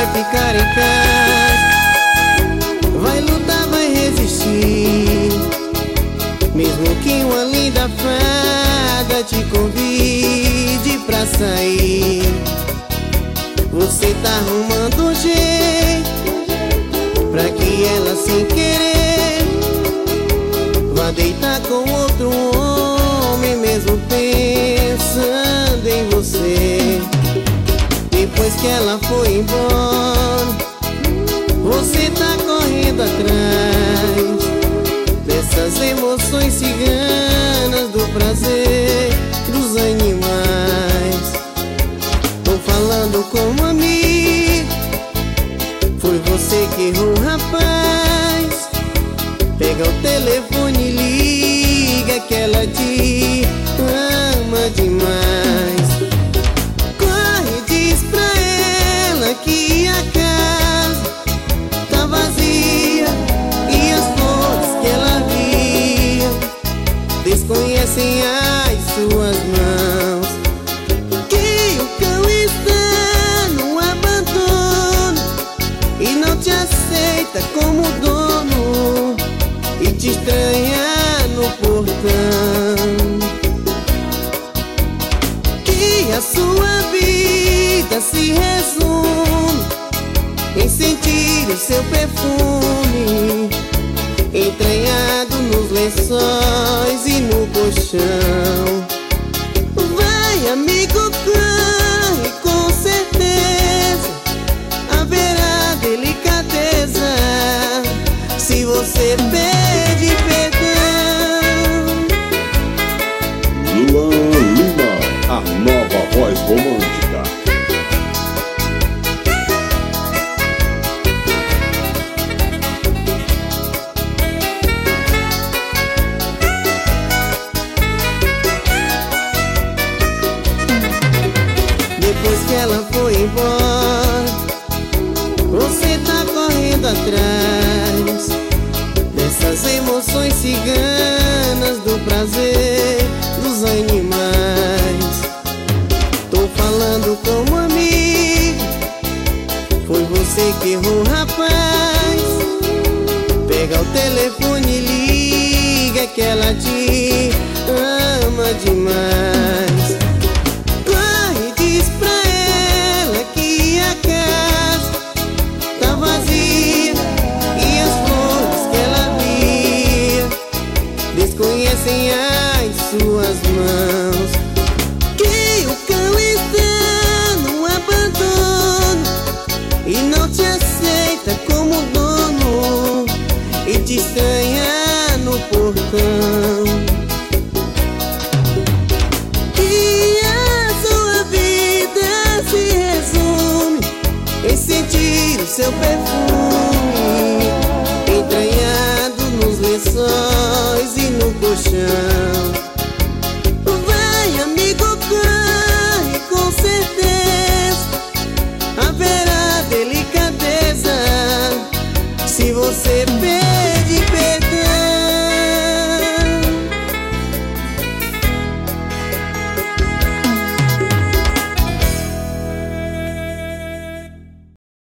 ficar em casa, vai lutar, vai resistir, mesmo que uma linda fada te convide pra sair. Você tá arrumando um jeito pra que ela, sem querer, vá deitar com outro homem, mesmo pensando em você. Depois que ela foi embora, você tá correndo atrás dessas emoções ciganas, do prazer dos animais. Tô falando como amigo, foi você que errou, rapaz. Pega o telefone e liga, que ela te ama demais. Corre, diz pra ela que a casa tá vazia e as flores que ela via desconhecem as suas mãos. Que o cão está no abandono e não te aceita como dono, e te estranha no portão. Que a sua vida se resume em sentir o seu perfume entranhado nos lençóis e no colchão. Vai, amigo, corre, com certeza haverá delicadeza se você pede perdão. Luan Lima, a nova voz romântica. Depois que ela foi embora, você tá correndo atrás dessas emoções ciganas, do prazer dos animais. Tô falando como amigo, foi você que errou, rapaz. Pega o telefone e liga, que ela te ama demais. Corre, diz pra ela que a casa tá vazia e as flores que ela via desconhecem as suas mãos. Que o cão está no abandono e não te aceita como dono, e te estranha no portão. Que a sua vida se resume em sentir o seu perfume entranhado nos lençóis e no colchão. Vai, amigo, corre, com certeza haverá delicadeza se você